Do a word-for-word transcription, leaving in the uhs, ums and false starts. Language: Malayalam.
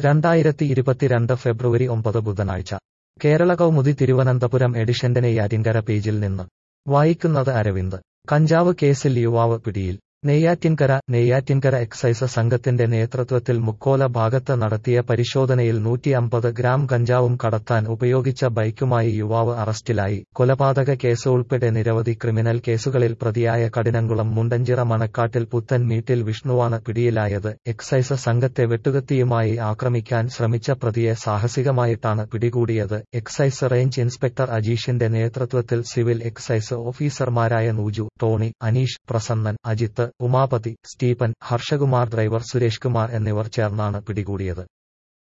രണ്ടായിരത്തി ഇരുപത്തിരണ്ട് ഫെബ്രുവരി ഒമ്പത് ബുധനാഴ്ച കേരള കൗമുദി തിരുവനന്തപുരം എഡിഷന്റെ നെയ്യാറ്റിൻകര പേജിൽ നിന്ന് വായിക്കുന്നത് അരവിന്ദ്. കഞ്ചാവ് കേസിൽ യുവാവ് പിടിയിൽ. നെയ്യാറ്റിൻകര നെയ്യാറ്റിൻകര എക്സൈസ് സംഘത്തിന്റെ നേതൃത്വത്തിൽ മുക്കോല ഭാഗത്ത് നടത്തിയ പരിശോധനയിൽ നൂറ്റിയമ്പത് ഗ്രാം കഞ്ചാവും കടത്താൻ ഉപയോഗിച്ച ബൈക്കുമായി യുവാവ് അറസ്റ്റിലായി. കൊലപാതക കേസ് ഉൾപ്പെടെ നിരവധി ക്രിമിനൽ കേസുകളിൽ പ്രതിയായ കഠിനംകുളം മുണ്ടഞ്ചിറ മണക്കാട്ടിൽ പുത്തൻ മീട്ടിൽ വിഷ്ണുവാണ് പിടിയിലായത്. എക്സൈസ് സംഘത്തെ വെട്ടുകത്തിയുമായി ആക്രമിക്കാൻ ശ്രമിച്ച പ്രതിയെ സാഹസികമായിട്ടാണ് പിടികൂടിയത്. എക്സൈസ് റേഞ്ച് ഇൻസ്പെക്ടർ അജീഷിന്റെ നേതൃത്വത്തിൽ സിവിൽ എക്സൈസ് ഓഫീസർമാരായ Nooju, Tony, Aneesh, Prasannan, Ajith, Umapathi, Stephen, Harshakumar, driver Suresh Kumar എന്നിവർ ചേർന്നാണ് പിടികൂടിയത്.